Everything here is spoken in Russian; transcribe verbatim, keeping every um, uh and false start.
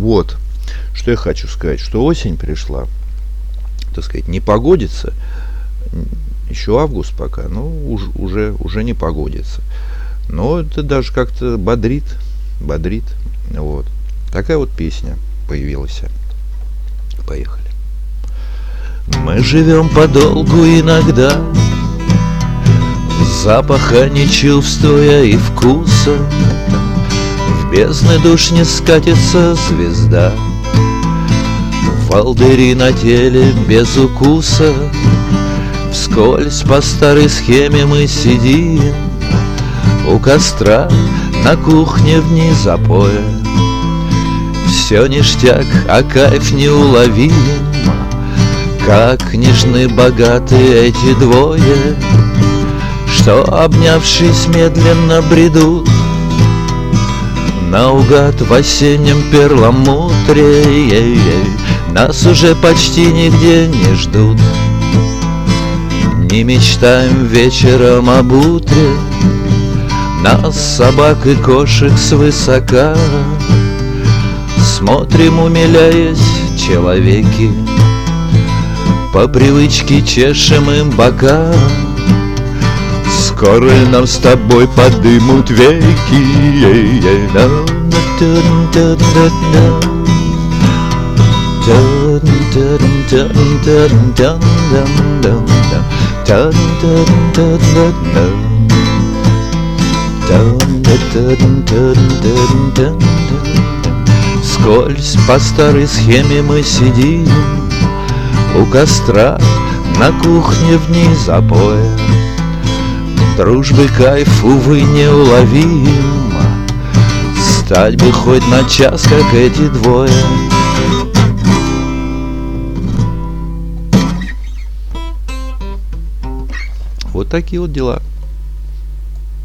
Вот, что я хочу сказать, что осень пришла, так сказать, не погодится, еще август пока, ну, уж, уже, уже не погодится. Но это даже как-то бодрит, бодрит, вот. Такая вот песня появилась. Поехали. Мы живем подолгу иногда, запаха не чувствуя и вкуса, в бездны душ не скатится звезда, волдыри на теле без укуса. Вскользь по старой схеме мы сидим у костра на кухне в дни запоя. Все ништяк, а кайф неуловим, как нежны богаты эти двое, что, обнявшись, медленно бредут наугад в осеннем перламутре. Нас уже почти нигде не ждут, не мечтаем вечером об утре. Нас, собак и кошек, свысока смотрим, умиляясь, человеки, по привычке чешем им бока. Скоро нам с тобой подымут веки. Вскользь по старой схеме мы сидим у костра на кухне в дни запоя. Дружбы кайф, увы, неуловим, стать бы хоть на час, как эти двое. Вот такие вот дела.